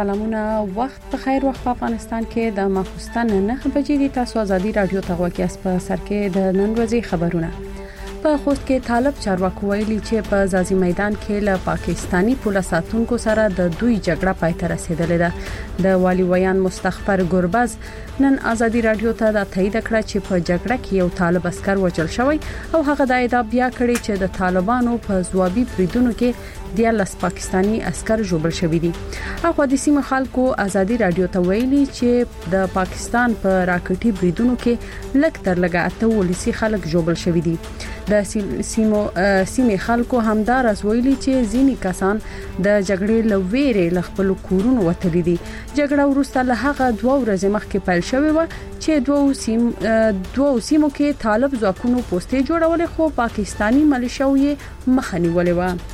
سلامونه، وخت په خیر. وخت په افغانستان کې د ماخوستن 9 بجې دي. تاسو ازادي رادیو ته غوږی اس په سر کې د نن ورځې خبرونه. په خوست کې طالب چارواکو ویلي چې په ځاځي میدان کې له پاکستانی پولیسو ساتونکو سره د دوی جګړه پای ته رسیدلې ده. د والي ویان مستخبر ګوربز نن ازادي رادیو ته د تایید کړ چې په جګړه کې یو طالب عسكر وژل شوی او هغه د ادعا بیا کړی چې د طالبانو په ځوابي بریدونو کې د پاکستانی عسكر جوړل شوی دي. هغه د سیمه خلکو ازادي رادیو ته ویلي چې د پاکستان په راکټي بریدونو کې لږ تر لږه 8 ولسی خلک جوړل شوی دي. د سیمه خلکو همدار از ویلي چې ځینی کسان د جګړې لویرې لخپل کورونو وتلي دي. جګړه وروسته له هغه 2 ورځې مخکې پیل شوې و چې دوه سیمو کې طالب ځواکونو پوسټې جوړولې، خو پاکستانی ملیشیاو یې مخه نیولې و.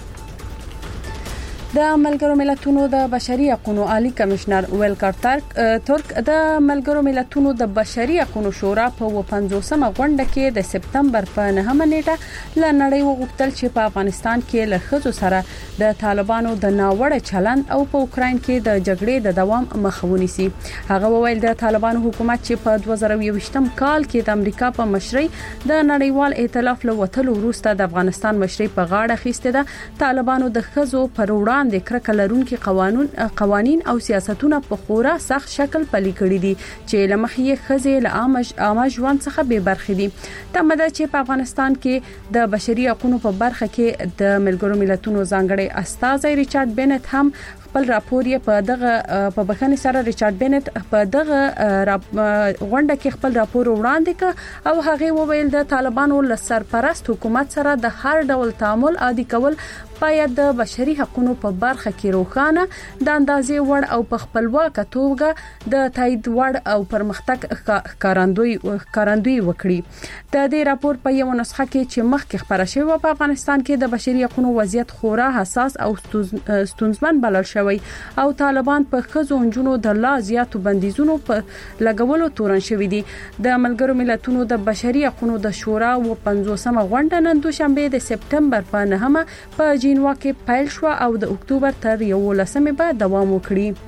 د ملګرو ملتونو د بشري حقوقو عالی کمشنر ویلکر ترک د ملګرو ملتونو د بشري حقوقو شورا په 50مه غونډه کې د سپتمبر په 9مه نیټه ل نړۍ وغوښتل چې په افغانستان کې له ښځو سره د طالبانو د ناوړه چلند او په اوکرين کې د جګړې د دوام مخه ونیسي. هغه وویل د طالبانو حکومت چې په 2021م کال کې د امریکا په مشرۍ د نړیوال ائتلاف له وټلو وروسته د افغانستان مشرۍ په غاړه خېسته ده. طالبانو د ښځو پر وړاندې د کرکه لرونکي قوانين او سیاستونه په خورا سخت شکل پلي کړی دي چې لمخې خزې له عامه ژوند څخه به برخې دي. تمه ده چې په افغانستان کې د بشري حقوقو په برخه کې د ملګرو ملتونو ځانګړي استازی ریچارډ بنت هم خپل راپور یې په بخښنې سره ریچارډ بنت په دغه غونډه کې خپل راپور وړاندې کړ او هغه وویل د طالبانو له سرپرست حکومت سره د هر ډول تعامل عادي کول باید د بشري حقوقو په برخه کې روښانه د اندازې وړ او په خپلواکه توګه د تایید وړ او پرمختګ کارندوی وکړي. د دې راپور په یو نسخه کې چې مخکې خبره شوې په افغانستان کې د بشري حقوقو وضعیت خورا حساس او ستونزمن بلل شوی او طالبان په ښځو انجونو د لا زیاتو بندیزونو په لګولو تورن شوی دي. د ملګرو ملتونو د بشري حقوقو د شورا و 50مه غونډه نن دوشنبه د سپتمبر په 9مه په جنیوا کې پیل شو او د اکتوبر تر 11مه به دوام وکړي.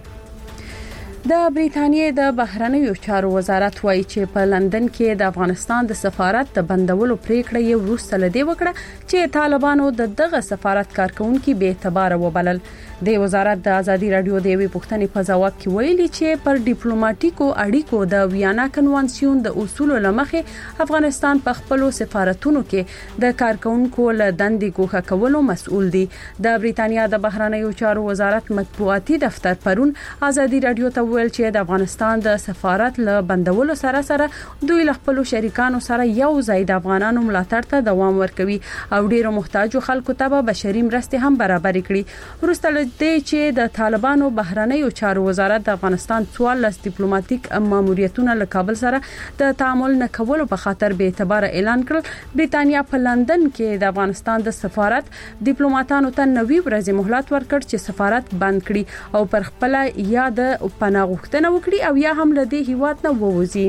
د بریټانیې د بهرنیو چارو وزارت وایي چې په لندن کې د افغانستان د سفارت د بندولو پریکړه یې وروسته لدی وکړه چې طالبانو دغه سفارت کارکونکو به اعتبار وبلل. د وزارت د ازادي رادیو د وی پښتنې په ځواب کې ویلي چې پر ډیپلوماټیکو اړیکو د ویانا کنوانسیون د اصولو لمخې افغانستان په خپل سفارتونو کې د کارکونکو له دندې ګوښه کولو مسؤل دی. د بریټانیا د بهرنیو چارو وزارت مطبوعاتي دفتر پرون ازادي رادیو ته ویل چې د افغانستان د سفارت له بندولو سره دوی له خپل شریکانو سره یو ځای د افغانانو ملاتړ ته دوام ورکوي او ډیرو محتاجو خلکو ته بشري مرستې هم برابر کړي. وروسته دی چې د طالبانو بهرنیو چارو وزارت د افغانستان 14 ډیپلوماټیک ماموریتونه له کابل سره د تعامل نه کولو په خاطر به اعتبار اعلان کړ. بریټانیا په لندن کې د افغانستان د سفارت ډیپلوماټانو ته 90 ورځې مهلت ورکړ چې سفارت بند کړي او پر خپل یا د پناه غوښتنه وکړي او یا هم له دې هیواد نه ووځي.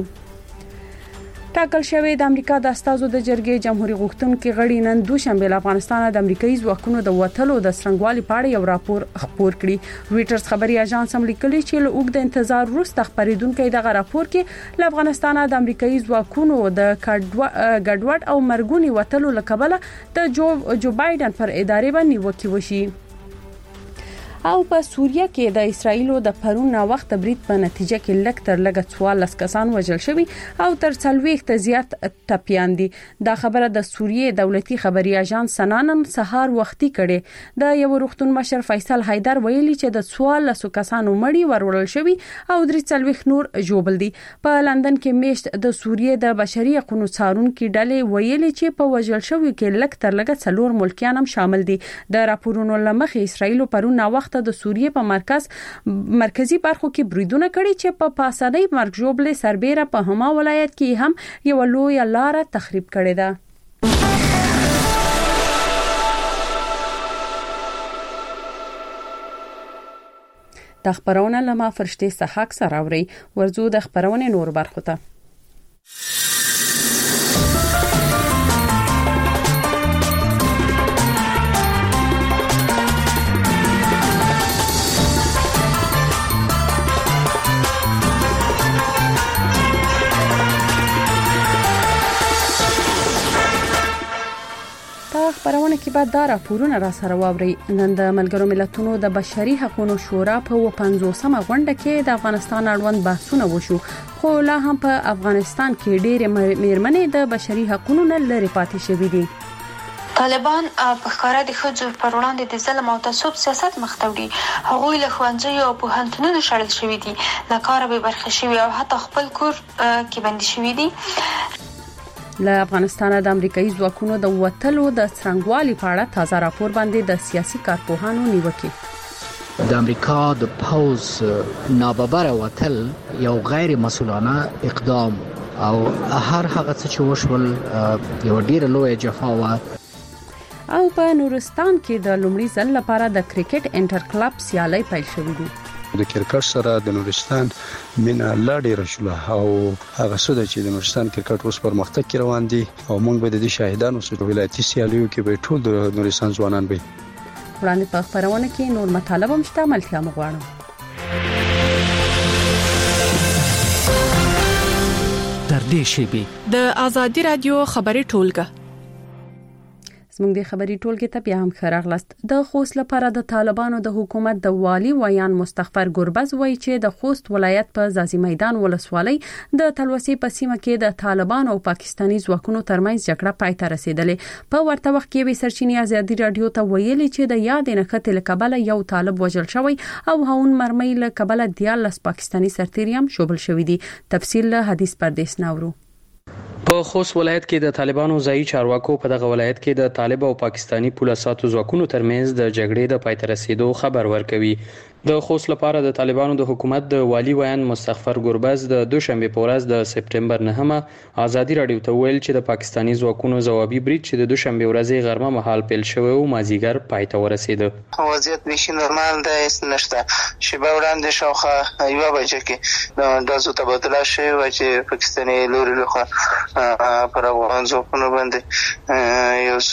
ټاکل شوی د امریکا د استازو د جرګې جمهوریت غوښتونکو غړي نن دوشنبه له افغانستان د امریکایي ځواکونو د وټلو د څرنګوالي په اړه یو راپور خپور کړي. رويټرز خبري اژانس هم لیکلي چې له اوږد انتظار وروسته خبرېدونکو دغه راپور کې له افغانستان د امریکایي ځواکونو د ګډوډ او مرګونی وټلو لکبله د جو بایدن پر ادارې باندې نیوکه وشي. او په سوریه کې د اسرایلو د پرون وخت برید په نتیجه کې لږ تر لږه 14 کسان وژل شوي او تر 40 زیات ټپيان دي. دا خبره د سوریې دولتي خبري اژانس سنانن سهار وختي کړي. د یو روغتون مشر فیصل حیدر ویلي چې د 14 کسانو مړی ورولل شوی او 43 نور جوړل دي. په لندن کې میشت د سوریې د بشري حقوقو څارونکو ډلې ویلي چې په وژل شوی کې لږ تر لږه 4 ملکیان هم شامل دي. د راپورونو لمخې اسرایل پرون وخت د سوریې په مرکزی برخو کې بریدونه کړي چې په پاسنۍ مرګ ژوبلې سربېره په هما ولایت کې هم یو لوی لار تخریب کړي ده. د خبرونه لمه فرشتي صحاک سره اوري ورزو د خبرونه نور برخو ته. خبرونه کې بعد دا راپورونه را سره واوري. نن د ملګرو ملتونو د بشري حقوقو شورا په 50مه غونډه کې د افغانستان اړوند بحثونه وشو، خو لا هم په افغانستان کې ډېرې میرمنې د بشري حقوقو نه لري پاتې شوې دي. طالبان په ښکارا د ښځو پر وړاندې د ظلم او تعصب سیاست مخ ته وړي. هغوی له ښوونځیو او پوهنتونونو شړل شوي دي، له کاره بې برخې شوي او حتی خپل کور کې بندي شوي دي. له افغانستان د امریکایي ځواکونو د وټلو د څرنګوالي په اړه تازه راپور باندې د سیاسي کارپوهانو نیوکه. د امریکا د پوز ناببره وټل یو غیر مسؤلانه اقدام او هر هغه څه چې وشول یو ډیر لوی جفا و. او په نورستان کې د لومړي ځل لپاره د کرکټ انټر کلب سیالي پیل شوې ده. د کرکټ سره د نورستان مینا لا ډیره شوله او هغه څه چې د نورستان کرکټ اوس پرمختګ کې روان دي او موږ به د دې شاهدانو سره ولایتي سیالیو کې به ټول د نورستان ځوانان به وړاندې په خبرونه کې نور مطالب هم شته. ملتیا مغواړم تر دې شی د ازادي رادیو خبري ټولګه زموږ د خبري ټولګه ته بیا هم خراغلاست. د خوست لپاره د طالبانو د حکومت د والی ویان مستغفر ګربز وایي چې د خوست ولایت په ځاځي میدان ولسوالۍ د تلوسي په سیمه کې د طالبانو او پاکستاني ځواکونو ترمنځ جګړه پای ته رسیدلې. په ورته وخت کې به سرچینې ازادي رادیو ته ویلي چې د یاد نښتې له کبله یو طالب وژل شوی او هاون مرمۍ له کبله 14 پاکستاني سرتیري هم شوبل شوی دي. تفصیل له حدیث پردیس ناورو. په خوست ولایت کې د طالبانو ځایي چارواکو په دغه ولایت کې د طالب او پاکستاني پولیسو ځواکونو ترمنځ د جګړې د پای ته رسیدو خبر ورکوي. د خوست لپاره د طالبانو د حکومت د والی ویان مستغفر ګربز د دوشنبه په ورځ د سپټمبر 9 ازادي رادیو ته ویل چې د پاکستاني ځواکونو ځوابي برید چې د دوشنبه ورځې غرمه مهال پیل شوی او مازیګر پای ته ورسید. وضعیت نشي نورمال ده، نشته شیبه وړاندې شاوخه یو بجې کې د زو تبادله شوی و چې پاکستاني لوري لخوا پر افغان ځواکونو باندې یو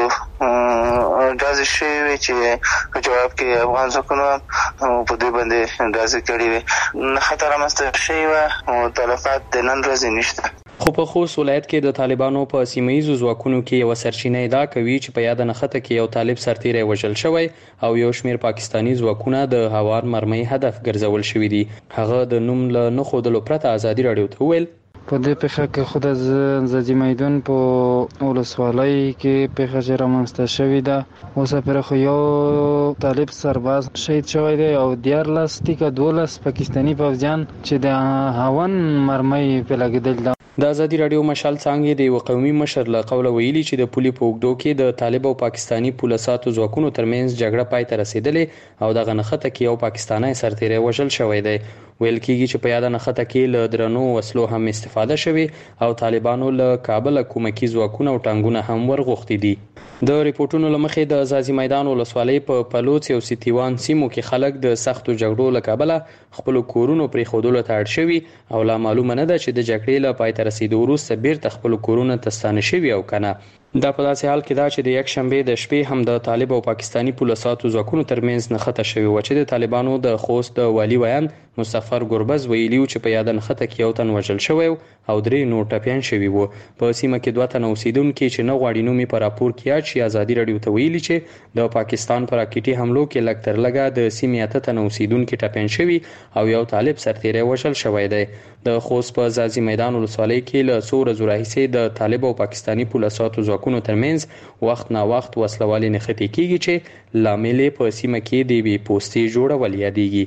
څو داسې شوی چې په جواب کې افغان ځواکونو په دې باندې اندازې کړې وي. خطر رامنځته شوی و او تلفات د نن ورځې نشته. خو په خوست ولایت کې د طالبانو په سیمایي ځواکونو کې یو سرچینه ادعا کوي چې په یاد نښته کې یو طالب سرتیری وژل شوی او یو شمیر پاکستاني ځواکونه د هوار مرمۍ هدف ګرځول شوی دي. هغه د نوم له نه خودلو پرته ازادي رادیو ته ویل په دې پیښه کې خود از ځاځي میدان په ولسوالۍ کې پیښه چې رامنځته شوې ده. اوس پر خو یو طالب سرباز شهید شوی دی او 12 پاکستاني پوځیان چې د هاون مرمۍ په لګیدل ده. د ازادي رادیو مشال څنګه د یو قومي مشر له قوله ویلي چې د پولي په وګړو کې د طالب او پاکستاني پولیسو ځواکونو ترمنځ جګړه پای ته رسیدلې او دغه نښته کې یو پاکستاني سرتیری وژل شوی دی. ویل کېږي چې په یاد نښته کې له درنو وسلو هم استفاده شوی او طالبانو له کابل کومکی ځواکونه او ټانګونه هم ورغوښتي دي. د ریپورتونو لمخې د ځاځي میدان ولسوالۍ په پلوڅ او سیتیوان سیمو کې خلک د سختو جګړو له کبله خپل کورونو پرې خودلو ته اړ شوي او لا معلومه نه ده چې د جګړې له پای ته رسیدو وروسته بیرته خپل کورونه ته ستانه شوي او کنه. دا په داسې حال کې دا چې د یک شنبه د شپې هم د طالب او پاکستاني پولیسو ځواکونو ترمنځ نښته شوی و چې د طالبانو د خوست د والی ویان مستغفر ګربز ویلیو چې په یاد نښته کې یو تن وژل شوی او 3 نور ټپیان شوي وو. په سیمه کې 2 تن اوسیدونکو چې نه غواړي نومي په راپور کې یاد شي ازادي رادیو ته ویلي چې د پاکستان پر راکټي حملو کې لږ تر لږه د سیمې 8 تن اوسیدونکو ټپیان شوي او یو طالب سرتیری وژل شوی دی. د خوست په ځاځي میدان ولسوالۍ کې له څو ورځې راهیسې د طالب او پاکستاني پولیسو ځواکونو ترمنځ وخت نا وخت وسلوالي نښتې کیږي چې لامل په سیمه کې د بي پوسټي جوړول یادېږي.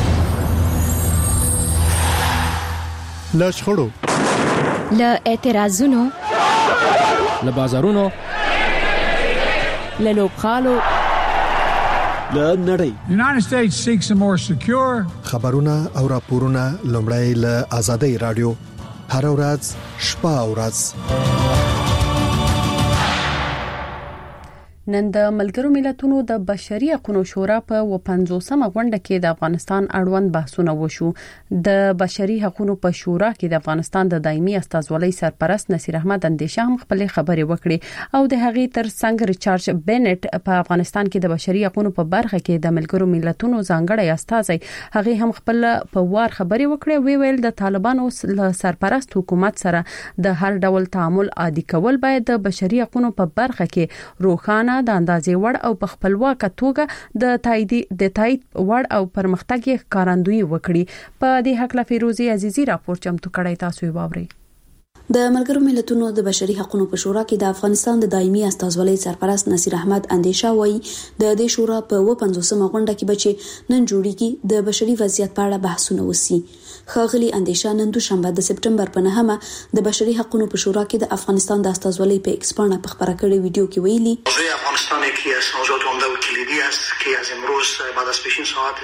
له شخړو، له اعتراضونو، له بازارونو، له لوبغالو، له نړۍ. United States seeks a more secure. خبرونه او راپورونه لومړی له آزادۍ رادیو هر ورځ شپه او ورځ. نن د ملګرو ملتونو د بشري حقوقو شورا په 50مه غونډه کې د افغانستان اړوند بحثونه وشو. د بشري حقوقو په شورا کې د افغانستان د دایمي استازولۍ سرپرست نصیر احمد اندیشه هم خپل خبرې وکړې او د هغې ترڅنګ ریچارډ بینټ په افغانستان کې د بشري حقوقو په برخه کې د ملګرو ملتونو ځانګړی استازي هغه هم خپل په وار خبرې وکړې. ویل د طالبانو سرپرست حکومت سره د هر ډول تعامل عادي کول باید د بشري حقوقو په برخه کې روښانه د اندازې وړ او په خپلواکه توګه د تایید وړ او پرمختګ ښکارندوی وکړي. په دې حق لا فیروزی عزیزی راپور چمتو کړی، تاسو یې واورئ. د ملګرو ملتونو د بشري حقوقو په شورا کې د افغانستان د دایمي استازولۍ سرپرست نصیر احمد اندیشه وایي د دې شورا په 50مه غونډه کې بچي نن جوړیږي د بشري وضعیت په اړه بحثونه وسی. خاغلی اندیشه نن دوشنبه د سپټمبر په 9مه د بشري حقوقو په شورا کې د افغانستان د استازولۍ په ایکس باندې په خبره کړې ویډیو کې ویلي موضوع افغانستان یکی از موضوعات عمده و کلیدی است که از امروز بعد از پیشین ساعت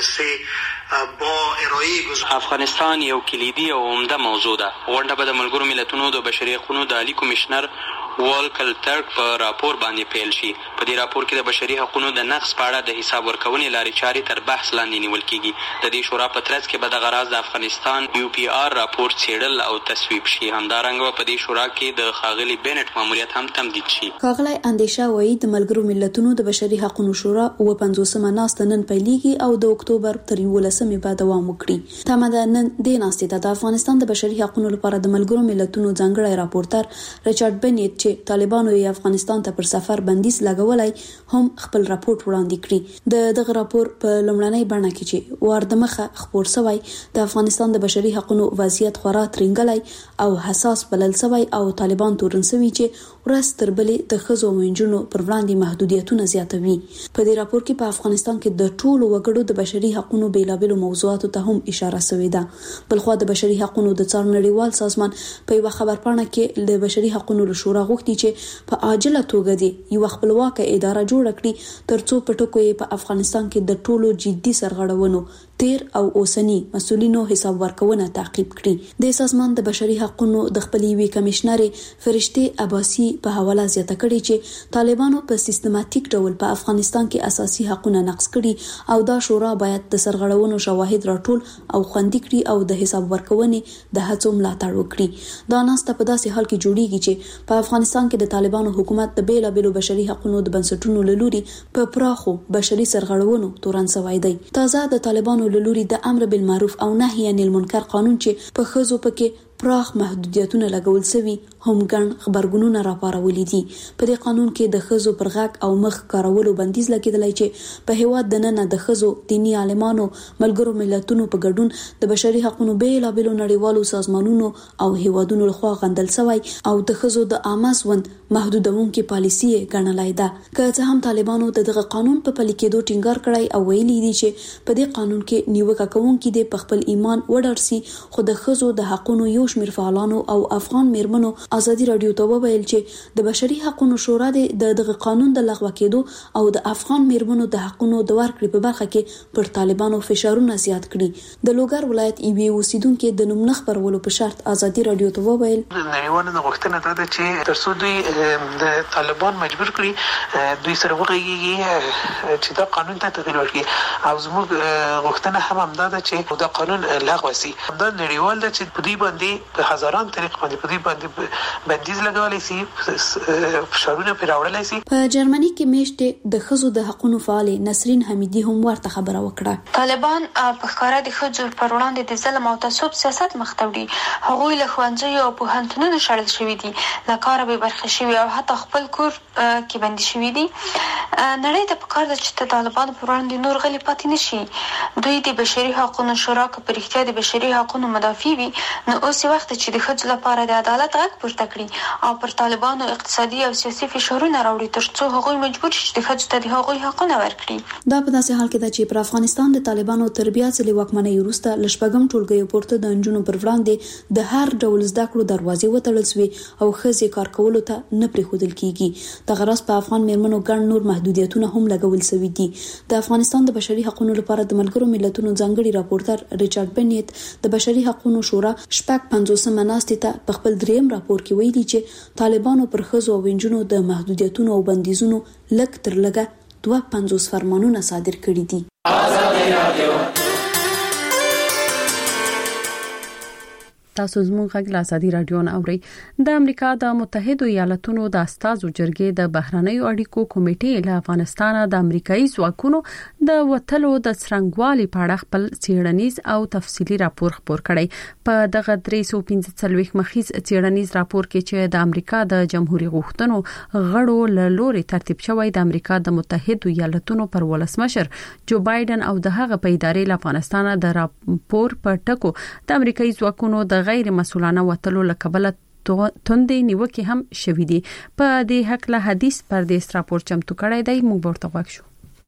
3 با ارائه افغانستان یو کلیدي او عمده موضوع ده. غونډه به د ملګرو ملتونو د بشري حقوقو د عالی کمشنر والکل ترک په راپور باندې پیل شي. په دې راپور کې د بشري حقوقو د نقض په اړه د حساب ورکونې لارې چارې تر بحث لاندې نیول کیږي. د دې شورا په ترڅ کې به د غراز د افغانستان UPR راپور څېړل او تصویب شي. همدارنګه په دې شورا کې د خاغلی بینټ ماموریت هم تمدید شي. خاغلی اندیشه وایي د ملګرو ملتونو د بشري حقوقو شورا 50مه ناسته نن پیلېږي او د اکتوبر تر 11مې به دوام وکړي. تمه نن د ناسته د افغانستان د بشري حقوقو لپاره د ملګرو ملتونو ځانګړی راپورټر ریچارډ بینټ چې طالبانو یې افغانستان ته پر سفر بندیز لګولای هم خپل راپورټ وړاندې کړی. دغه راپور په لومړنۍ بڼه کې چې واردمخه خبر شوی د افغانستان د بشري حقوقو وضعیت خورا ترنګلای او حساس بلل شوی او طالبان تورن شوی چې ورځ تر بلې د ښځو او نجونو پر وړاندې محدودیتونه زیاتوي. په دې راپور کې په افغانستان کې د ټولو وګړو د بشري حقوقو بیلابېلو موضوعاتو ته هم اشاره شوې ده. بلخوا د بشري حقوقو د څار نړیوال سازمان په یو خبرپاڼه کې د بشري حقوقو شورا غوښتي چې په عاجله توګه دی یو خپلواکه اداره جوړ کړي ترڅو په ټکو یې په افغانستان کې د ټولو جدي سرغړونو تیر او اوسنی مسؤلینو حساب ورکونه تعقیب کړي. د سازمان د بشري حقوقو د خپلې وی کمشنر فرشته عباسی په حواله زیاته کړي چې طالبانو په سیستماتیک ډول په افغانستان کې اساسي حقوقونه نقض کړي او دا شورا باید د سرغړونو شواهد راټول او خوندي کړي او د حساب ورکونې د هڅو ملاتړ وکړي. دا ناسته په داسې حال کې جوړیږي چې په افغانستان کې د طالبانو حکومت د بیلابېلو بشري حقوقو د بنسټونو له لوري په پراخو بشري سرغړونو تورن شوی دی. تازه د طالبانو له لوري د امر بالمعروف او نهي عن المنکر قانون چې په ښځو پکې پراخ محدودیتونه لګول شوي هم ګڼ خبرګونونه راپارولي دي. په دې قانون کې د ښځو پر غږ او مخ کارولو بندیز لګیدلی چې په هیواد دننه د ښځو دینی عالمانو ملګرو ملتونو په ګډون د بشري حقوقو بیلابېلو نړیوالو سازمانونو او هیوادونو لخوا غندل شوی او د ښځو د عامه ژوند محدودونکې پالیسي ګڼلای ده. که څه هم طالبانو دغه قانون په پلي کېدو ټینګار کړی او ویلي دي چې په دې قانون کې نیوکه کوونکي د خپل ایمان وډارسي، خو د ښځو د حقوقو یو شمېر فعالانو او افغان میرمنو ازادي رادیو ته وویل چې د بشري حقوقو شورا د دغه قانون د لغوه کېدو او د افغان میرمنو د حقوقو د ورکړې په برخه کې پر طالبانو فشارونه زیات کړي. د لوګر ولایت ایوي اوسیدونکو د نوم نه خبرولو په شرط ازادي رادیو ته وویل نړیوالو غوښتنه ده چې ترڅو دوی د طالبان مجبور کړي دوی سره وغږیږي چې دا قانون ته تغیر ورکړي او زموږ غوښتنه هم همدا ده چې دا قانون لغوه شي. دا نړیوال ده چې په دې باندې په هزاران طریق باندې په دې باندې بندیز لګولای شي، فشارونه پر راوړلای شي. په جرمني کې میشته د ښځو د حقوقو فعال نسرین حمیدی هم ورته خبره وکړه. طالبان په ښکارا د ښځو پر وړاندې د ظلم او تعصب سیاست مخ ته وړي. هغوی له ښوونځیو او پوهنتونونو شړل شوي دي، له کاره بې برخې شوي او حتی خپل کور کې بندي شوي دي. نړۍ ته پکار ده چې د طالبانو پر وړاندې نور غلي پاتې نشي. دوی د بشري حقوقو شورا که په رښتیا د بشري حقوقو مدافع وي نو اوس وخت چې د ښځو لپاره د عدالت غږ پورته کړي او پر طالبانو اقتصادي او سیاسي فشارونه راوړي ترڅو هغوی مجبور شي چې ښځو ته د هغوی حقونه ورکړي. دا په داسې حال کې ده چې پر افغانستان د طالبانو تربیات له واکمنۍ وروسته ل شپږم ټولګي پورته د انجونو پر وړاندې د هر ډول زده کړو دروازې وتړل شوې او ښځې کار کولو ته نه پرېښودل کیږي. د غرض په افغان میرمنو ګڼ نور محدودیتونه هم لګول شوي دي. د افغانستان د بشري حقوقو لپاره د ملګرو ملتونو ځانګړي راپورټر ریچارډ بینټ د بشري حقوقو شورا شپږ 50مه ناستې ته په خپل دریم راپور کې ویلي چې طالبانو پر ښځو او نجونو د محدودیتونو او بندیزونو لږ تر لږه 52 فرمانونه صادر کړي دي. تاسو زموږ غږ له ازادي رادیو نه اورئ. د امریکا د متحده ایالاتونو د استازو جرګې د بهرنیو اړیکو کمیټې له افغانستان د امریکایي ځواکونو د وټلو د څرنګوالي په اړه خپل څېړنیز او تفصیلي راپور خپور کړی. په دغه 345 مخیز څېړنیز راپور کې چې د امریکا د جمهوریت غوښتنو غړو له لوري ترتیب شوی د امریکا د متحده ایالاتونو پر ولسمشر جو بایدن او د هغه په ادارې له افغانستان د راپور په ټکو د امریکایي ځواکونو د غیر مسؤلانه وټلو لکبله توندې نیوکې هم شوې دي. په دې حق له حدیث پردیس راپور چمتو کړی دی، موږ ورته وښیو.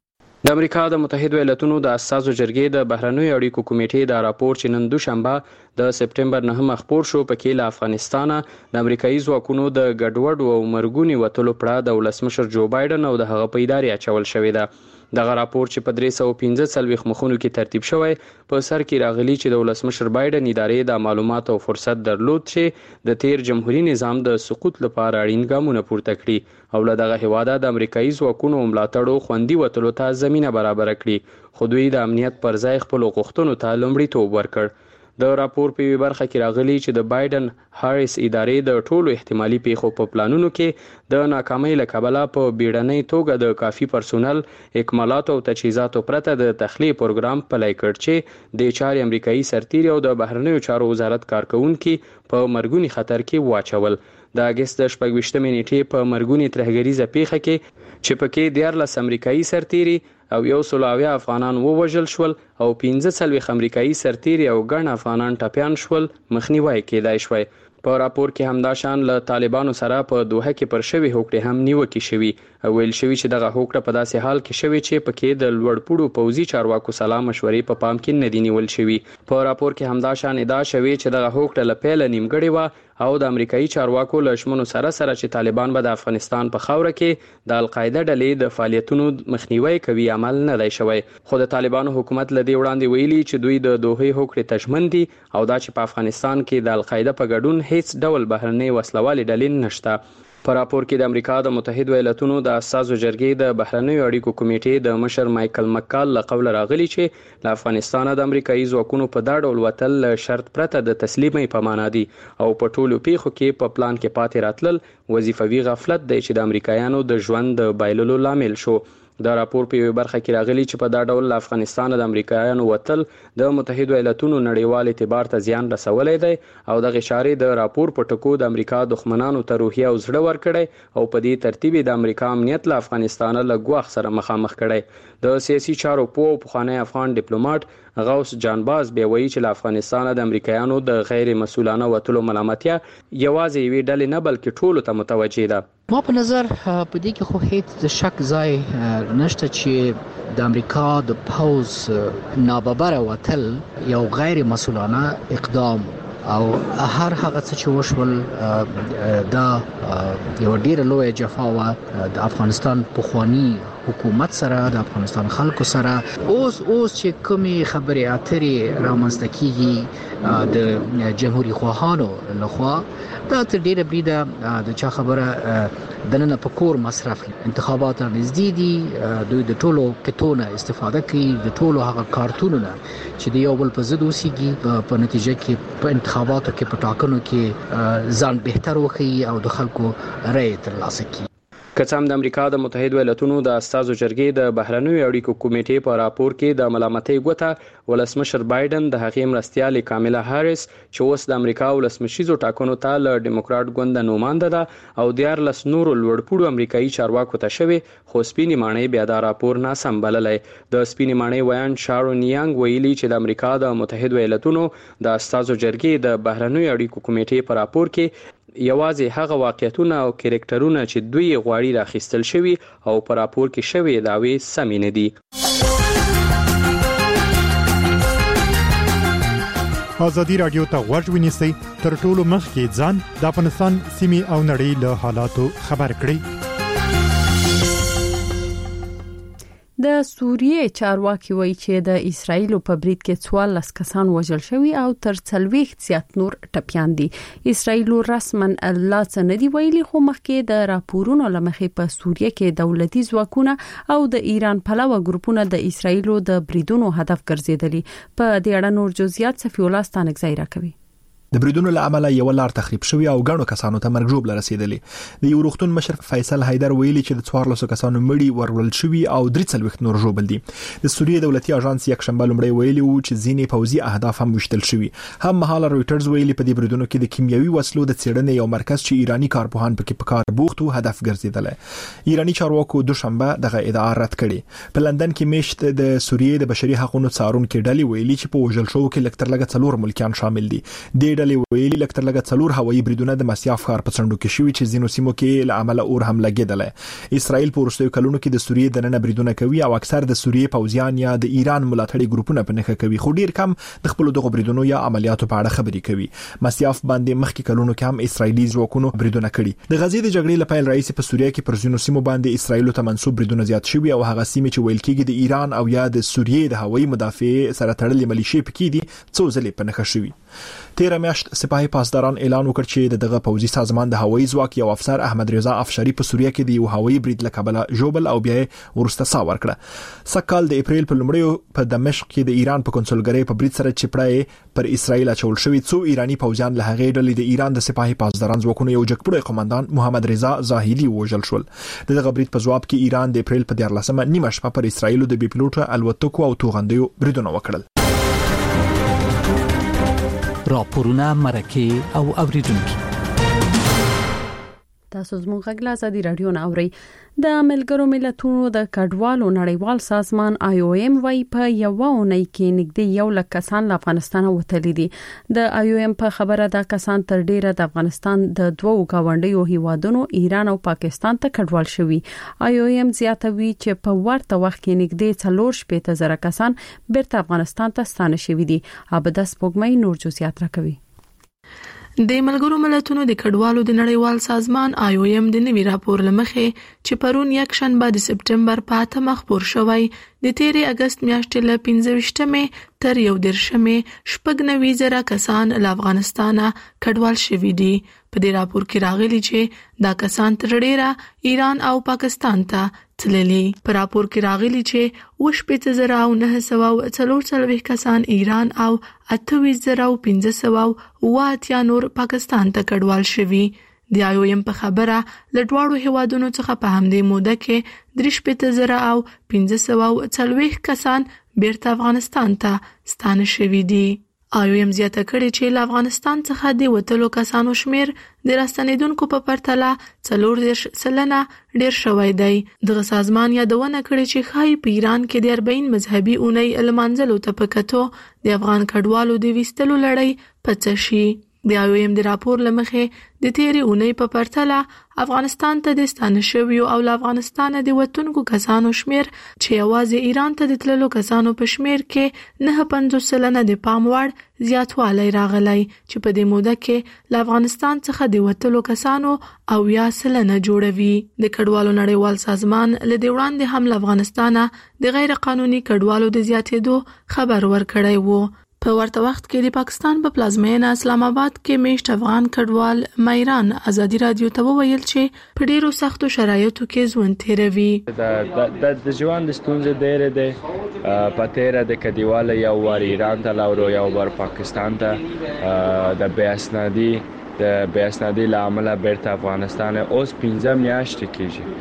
د امریکا د متحده ایالاتونو د استازو جرګې د بهرنیو اړیکو کمیټې د راپور چې نن دوشنبه د سپټمبر 9 خپور شو په کې له افغانستان د امریکایي ځواکونو د ګډوډ او مرګونی وټلو پړه د ولسمشر جو بایدن او د هغه په ادارې اچول شوې ده. دغه راپور چې په 315 مخونو کې ترتیب شوی په سر کې راغلی چې د ولسمشر بایدن ادارې د معلومات او فرصت درلود چې د تیر جمهوریت نظام د سقوط لپاره اړین ګامونه پورته کړي او له دغه هواده د امریکایي ځواکونو ملاتړو خوندي وټلو ته زمينه برابر کړي، خو دوی د امنیت پر ځای خپل غوښتنو ته لومړیتوب ورکړ. د راپور په برخه کې راغلی چې د بایدن هاریس ادارې د ټولو احتمالي پیښو په پلانونو کې د ناکامۍ له کبله په بیړنۍ توګه د کافي پرسونل، اکمالات او تجهیزاتو پرته د تخلیه پروګرام پلی کړ چې د چاري امریکایي سرتیري او د بهرنیو چارو وزارت کارکونکو په مرګونی خطر کې واچول. د اگست 28 نیټې په مرګونی ترهګریزه پیښه کې چې پکې 14 امریکایي سرتیري او 120 افغانان ووژل شول او 15 امریکایي سرتیري او ګڼ افغانان ټپيان شول، مخنیوي کېدای شوی. په راپور کې همداشان له طالبانو سره په دوحه کې پر شوی هوکړه هم نیوکې شوی او ویل شوی چې دغه هوکړه په داسې حال کې شوی چې پکې د لوړپوړو پوځي چارواکو سلا مشورې په پام کې نه دی نیول شوی. په راپور کې همداشان ادعا شوی چې دغه هوکړه له پیله نیمګړې و او د امریکایي چارواکو له شمنو سره چې طالبان به د افغانستان په خاوره کې د القاعده ډلې د فعالیتونو مخنیوي کوي عمل نه دی شوی. خو د طالبانو حکومت له دې وړاندې ویلي چې دوی د دوحه هوکړې تشمن دي او دا چې په افغانستان کې د القاعده په ګډون هیڅ ډول بهرنۍ وسلوالې ډلې نشته. په راپور کې د امریکا د متحده ایالاتونو د استازو جرګې د بهرنیو اړیکو کمیټې د مشر مایکل مکال له قوله راغلی چې له افغانستان د امریکایي ځواکونو په دا ډول وتل شرط پرته د تسلیمۍ په معنا دي او په ټولو پیښو کې په پلان کې پاتې راتلل وظیفوي غفلت دی چې د امریکایانو د ژوند د بایللو لامل شو. دا راپور په برخه کې راغلی چې په دا ډول افغانستان د امریکایانو وتل د متحده ایالاتونو نړیوال اعتبار ته زیان رسولای دی او د غشارې د راپور په ټکو د امریکا دښمنانو ته روحیه او زړه ورکړي او په دې ترتیب د امریکا امنیت له افغانستان له ګواښ سره مخامخ کړي. د سیاسي چارو په پخوانی افغان ډیپلوماټ غوث جانباز به وایي چې له افغانستان د امریکایانو د غیر مسؤلانه وتلو ملامتیا یوازې وی ډلې نه بلکې ټولو ته متوجه ده. ما په نظر په دې کې خو هیڅ شک ځای نشته چې د امریکا د پوز ناببره وتل یو غیر مسؤلانه اقدام او هر هغه څه چې وشول دا یو ډیر لوی جفا و د افغانستان پخوانی حکومت سره د افغانستان خلکو سره. اوس چې کومي خبرې اترې رامنځته کیږي د جمهوریت خواهانو لخوا دا تر ډیره بریده د چا خبره دنه په کور مصرف انتخابات نږدې دي، دوی د ټولو کتونه استفاده کوي د ټولو هغه کارتونونه چې د یو بل په ضد اوسېږي په نتیجه کې په انتخاباتو کې په ټاکنو کې ځان بهتر وښيي او د خلکو رایې ترلاسه کوي. که څه هم د امریکا د متحده ایالاتونو د استازو جرګې د بهرنیو اړیکو کمیټې په راپور کې د ملامتۍ ګوته ولسمشر بایدن د هغې مرستیالې کاملا هاریس چې اوس د امریکا ولسمشریزو ټاکنو ته له ډیموکرات ګوند نومانده ده او 14 نورو لوړپوړو امریکایي چارواکو ته شوی، خو سپینې ماڼۍ بیا دا راپور ناسم بللی. د سپینې ماڼۍ ویان شارون یانګ ویلي چې د امریکا د متحده ایالاتونو د استازو جرګې د بهرنیو اړیکو کمیټې په راپور کې یوازې هغه واقعیتونه او کریکټرونه چې دوی غواړي راخیستل شوی او په راپور کې شوی داوی سمې نه دي. ازادي رادیو ته غوږ ونیسئ تر ټولو مخکې ځان د افغانستان سیمې او نړۍ له حالاتو خبر کړئ. د سوریې چارواکي وایي چې د اسرایل په برید کې 14 کسان وژل شوي او تر 40 زیات نور ټپيان دي. اسرایل رسماً الله څه نه دی ویلي، خو مخکې د راپورونو لمخې په سوریې کې دولتي ځواکونه او د ایران پلوه ګروپونه د اسرایل د بریدونو هدف ګرځیدلي. په دې اړه نور جزئیات صفی الله ستانکزی راکوي. د بریدونو له امله یو لار تخریب شوی او غاڼو کسانو ته مرګ ژوبل رسیدلی. د یو روغتون مشر فیصل حیدر ویلي چې د 14 کسانو مړي ورول شوی او 43 نور ژوبل دي. د سوریې دولتي اژانس یک شنبه لومړی ویلي و چې ځینې پوځي اهداف هم وشتل شوی. هم مهاله رويټرز ویلي په دې بریدونو کې د کیمیاوي وسلو د څېړنې یو مرکز چې ایرانی کارپوهان پکې په کار بوخت وو هدف ګرځیدل. ایرانی چارواکو دوشنبه دغه ادعا رد کړي. په لندن کې میشت د سوریې د بشري حقوقو څارونکو ډلې ویلي چې په وژل شوو کې لکتر لګ 4 ملکیان شامل دي. د ډلې ویلي لکتر لګ 4 هوایي بریدونه د مسیاف ښار په څنډو کې شوي چې ځینو سیمو کې له عمله اور هم لګیدل. اسرائیل په وروستیو کلونو کې د سوریې د نن بریدونه کوي او اکثر د سوریې پوځیان یا د ایران ملاتړي ګروپونه په نخښه کوي، خو ډیر کم د خپل دغه بریدونو یا عملیاتو په اړه خبري کوي. مسیاف باندې مخکې کلونو کې هم اسرائیلي ځواکونو بریدونه کړي. د غزې د جګړې لپاره رئیس په سوریې کې پر ځینو سیمو باندې اسرائیل ته منسوب بریدونه زیات شوي او هغه سیمې چې ویل کېږي د ایران او یا د سوریې د هوایي مدافع سره تړلې ملیشې پکې دي څو ځلې په نخښه شوي. تیر میاشت سپاهي پاسداران اعلان وکړ چې دغه پوځي سازمان د هوایي ځواک یو افسر احمد رضا افشاری په سوریه کې د یو هوایي برید له کبله ژوبل او بیا ورسته سا ورکړه. سکهال د اپریل په لومړیو په دمشق کې د ایران په کنسولګری په برید سره چپړای پر اسرائیل اچول شوی. څو ایرانی پوځیان له هغې ډلې د ایران د سپاهي پاسداران ځواکونو یو جګپوړی قومندان محمد رضا زاهدی وژل شول. دغه برید په جواب کې ایران د اپریل په 14 نیمه شپه پر اسرائیل د بي پلوټ الوتکو او توغندیو بریدونه وکړل. راپورونه مرکه او اوریدونکو تاسو زموږ غږ له ازادي رادیو نه اورئ. د ملګرو ملتونو د کډوالو نړیوال سازمان IOM وايي په یو اونۍ کې نږدې 1 لک کسان له افغانستان وتلي دي. د IOM په خبره دا کسان تر ډیره د افغانستان د دوو گاونډیو هیوادونو ایران او پاکستان ته کډوال شوي. IOM زیاتوي چې په ورته وخت کې نږدې 4,000 کسان بیرته افغانستان ته ستانه شوي دي. عبدالله سپوږمۍ نور جزئیات راکوي. د ملګرو ملتونو د کډوالو د نړیوال سازمان IOM د نوي راپور لمخې چې پرون یک شنبه د سپټمبر په 8 خبر شوی د 13 اگست میاشتې له 15 تر 19 شپږ کسان له افغانستان کډوال شوي دي. په دې راپور کې راغلي چې دا کسان تر ډیره ایران او پاکستان ته تللي. په راپور کې راغلي چې 9,944 کسان ایران او 28,500 نور پاکستان ته کډوال شوي. د IOM په خبره له دواړو هیوادونو څخه په همدې موده کې 3,540 کسان بیرته افغانستان ته ستانه شوي دي. IOM زیاته کړې چې له افغانستان څخه د وتلو کسانو شمیر د راستنیدونکو په پرتله 40% ډیر شوی دی. دغه سازمان یادونه کړې چې خای په ایران کې د 40 مذهبي اونۍ المنځلو ته پکتو د افغان کډوالو د وستلو لړۍ پڅ شي. د IOM د راپور لمخې د تیری اونۍ په پرتله افغانستان ته د ستانه شویو او له افغانستان د وتونکو کسانو شمیر چې یوازې ایران ته د تللو کسانو په شمیر کې 9.50% د پام وړ زیاتوالی راغلی چې په دې موده کې له افغانستان څخه د وتلو کسانو او 10% جوړوي. د کډوالو نړیوال سازمان له دې وړاندې هم له افغانستان د غیر قانوني کډوالو د زیاتېدو خبر ورکړی وو. په ورته وخت کې د پاکستان په پلازمینه اسلام آباد کې میشت افغان کډوال مایران ازادي رادیو ته وویل چې په ډیرو سختو شرایطو کې ژوند تیروي. د ژوند ستونزې ډېرې دي. په تیره د کډواله یو وار ایران ته لاړو، یو وار پاکستان ته د بیاسنادي لامل بیرته افغانستان. اوس 15 میاشتې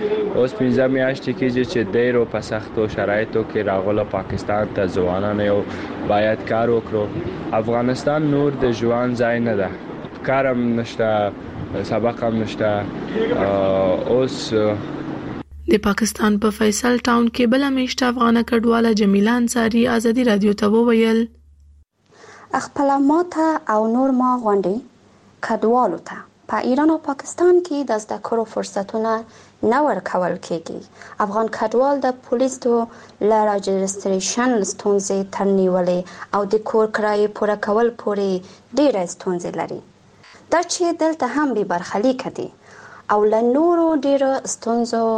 کېږي چې ډېرو په سختو شرایطو کې راغلو پاکستان ته ځوانان یو باید کار وکړو. افغانستان نور د ژوند ځای نه ده، کارم نشته، سبق هم نشته. اوس د پاکستان په فیصل ټاون کې بل میشت افغان کډواله جمیله انصاری ازادي رادیو ته وویل خپل ماته او نور ما غونډي کډوالو ته په ایران او پاکستان کې د زده کړو فرصتونه نه ورکول کېږي. افغان کډوال د پولیسو له راجستریشن ستونزې تر نیولې او د کور کرایې پوره کول پورې ډېرې ستونزې لري. دا چې دلته هم بې برخلیکه دي او له نورو ډېرو ستونزو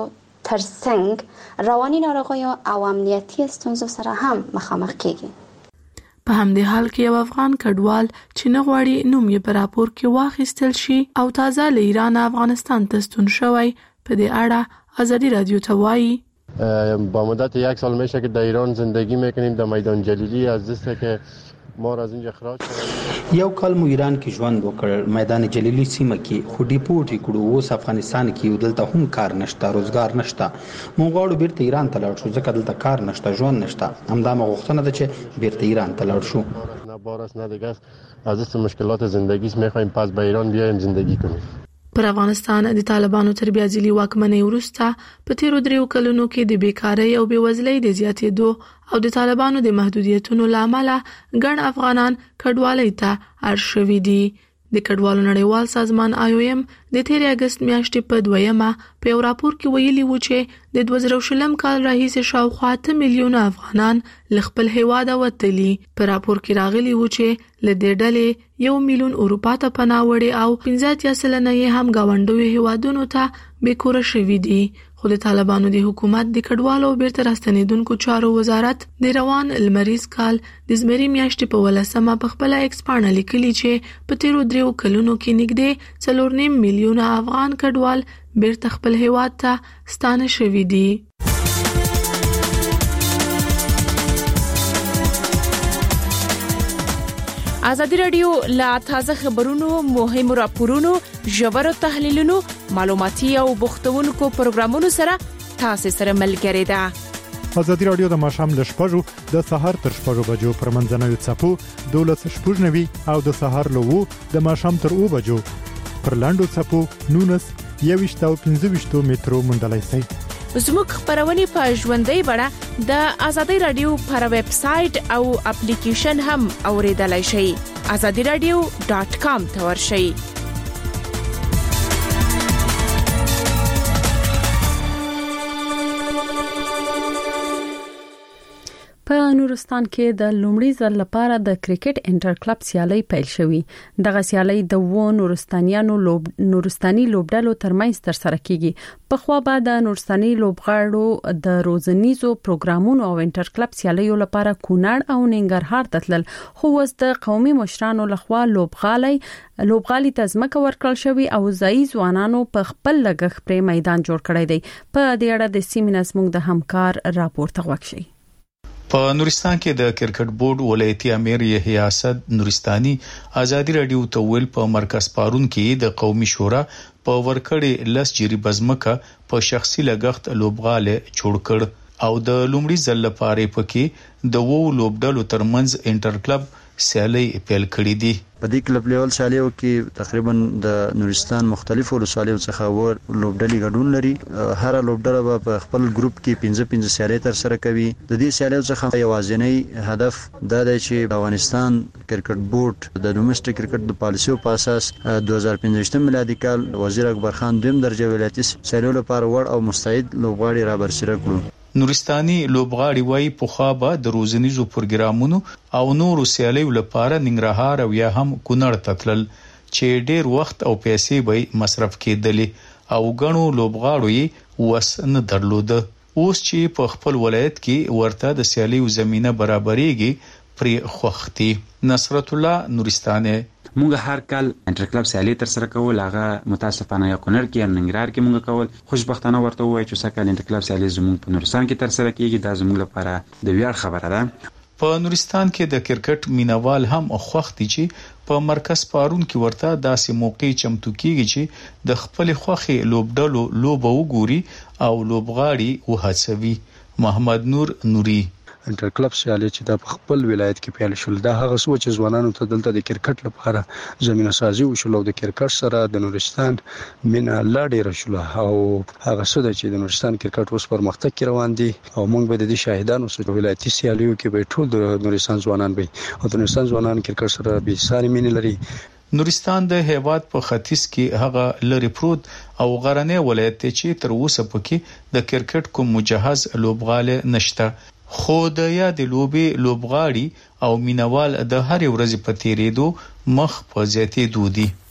ترڅنګ رواني ناروغیو او امنیتي ستونزو سره هم مخامخ کیږي. په همدې حال کې یو افغان کډوال چې نه غواړي نوم یې په راپور کې واخیستل شي او تازه له ایران افغانستان ته ستون شوی په دې اړه آزادی رادیو ته وایي با مدت 1 سال میشه که در ایران زندگی میکنیم. در میدان جلیلی از دسته که ما از اینجا اخراج شدیم. یو کال مو ایران کې ژوند وکړ، میدان جلیلی سیمه کې خو ډیپورټ کړو. اوس افغانستان کې دلته هم کار نشته، روزګار نشته. مو غواړو بیرته ایران ته لاړ شو ځکه دلته کار نشته، ژوند نشته. همدا مو غوښتنه ده چې بیرته ایران ته لاړ شو. نه بارس نه دیگه از دست مشکلات زندگی میخوایم پس به ایران بیایم زندگی کنیم. پر افغانستان د طالبانو تر بیا ځلي واکمنۍ وروسته په تیرو 3 کلونو کې د بیکارۍ او بېوزلۍ د زیاتېدو او د طالبانو د محدودیتونو لامل ګڼ افغانان کډوالۍ ته اړ شوي دي. د کډوالو نړیوال سازمان IOM د 13 اگست میاشتې په 2مه په یو راپور کې ویلي و چې د 2020 کال راهیسې شاوخوا 8 میلیونه افغانان له خپل هیواده وتلي. په راپور کې راغلي و چې له دې ډلې 1 میلیون اروپا ته پناه وړي او 15% یې هم ګاونډیو هیوادونو ته بیکوره شوي دي. خو د طالبانو د حکومت د کډوالو بیرته راستنیدونکو چارو وزارت د روان لمریز کال د زمري میاشتې په 18مه په خپل ایکس پاڼه لیکلي چې په تیرو 3 کلونو کې نږدې 4.5 میلیونه افغان کډوال بیرته خپل هیواد ته ستانه شوي دي. آزادی رادیو لا تازه خبرونو، مهم راپورونو، ژورو تحلیلونو، معلوماتي او بوختونکو پروګرامونو سره تاسو سره ملګری ده. آزادی رادیو د ماښام ل 6:00 د سحر تر 6:00 بجو پر منځنوي څپو 12:90 او د سحر له 2 د ماښام تر 2 بجو پر لاندو څپو 19 او 25 مترو مندلای سي. زموږ خبرونه په ژوندۍ بڼه د آزادی رادیو پر ویب سټ او اپلیکیشن هم اوریدلای شئ. azadiradio.com ته ورشئ. په نورستان کې د لومړي ځل لپاره د کرکټ انټر کلب سیالي پیل شوې. دغه سیالي د نورستانیانو نورستاني لوبډلو ترمنځ تر سره کیږي. په خوا به د نورستاني لوبغاړو د روزنیزو پروګرامونو او انټر کلب سیالیو لپاره کونړ او ننګرهار ته تلل، خو اوس د قومي مشرانو لخوا لوبغالي ته ځمکه ورکړل شوې او ځایي ځوانانو په خپل لګښت پر میدان جوړ کړی دی. په دې اړه د سیمې نظموږ د همکار راپور ته وکشي. په نورستان کې د کرکټ بورډ ولایتي امیر یحیی اسد نورستاني آزادی رادیو ته ویل په مرکز پارون کې د قومي شورا په ورکړې لس جری بزمکه په شخصي لګښت لوبغاله جوړ کړ او د لومړي ځل لپاره پکې د وو لوبډلو ترمنځ انټر کلب سیالي پیل کړې دي. په دې کلب لیول سیالیو کې تقریبا د نورستان مختلفو ولسوالیو څخه ور لوبډلې ګډون لري. هر لوبډله په خپل ګروپ کې 15 سیالي تر سره کوي. د دې سیالیو څخه یوازینی هدف دا دی چې افغانستان کرکټ بورډ د ډومېسټک کرکټ د پالیسیو په اساس 2015 میلادي کال وزیر اکبر خان دویم درجه ولایتي سیالیو لپاره وړ او مستعد لوبغاړي را برسېره کړو. نورستاني لوبغاړي وايي په خابه د روزنیزو پروګرامونو او نورو سیالیو لپاره ننګرهار او یا هم کونړ ته تلل چې ډیر وخت او پیسې به مصرف کېدلې او غنو لوبغاړو یې وس نه درلوده. اوس چې په خپل ولایت کې ورته د سیالیو زمينه برابرېږي پر خوختي. نصرت الله نورستاني مونږ هر کال انټر کلب سیالي تر سره کول، هغه متاسفانه یا کونړ کې یا ننګرهار کې مونږ کول. خوشبختانه ورته وای چې سکه انټر کلب سیالي زموږ په نورستان کې تر سره کیږي. دا زموږ لپاره د ویاړ خبره ده. په نورستان کې د کرکټ مینوال هم خوښ دي چې په مرکز پارون کې ورته داسې موقع چمتو کیږي چې د خپل خوخي لوبډلو لوب وګوري او لوبغاړي وهڅوي. محمد نور نوري انټر کلب سیالي چې د خپل ولایت کې پیل شول، دا هغه څه چې ځوانانو ته دلته د کرکټ لپاره زمينه سازي وشول او د کرکټ سره د نورستان مینا لاډې راشله او هغه څه چې د نورستان کرکټ اوس پرمختګ کې روان دي او موږ به د دې شاهدانو سره ولایتي سیالیو کې به ټول د نورستان ځوانان به او د نورستان ځوانان کرکټ سره به ساري مینه لري. نورستان د هیواد په ختیځ کې هغه لری پروت او غرنی ولایت چې تر اوسه پکې د کرکټ کوم مجهز لوبغاله نشته. خو د یاد لوبې لوبغاړي او مینوال د هر ورځ په تیریدو مخ په زیاتېدو دي.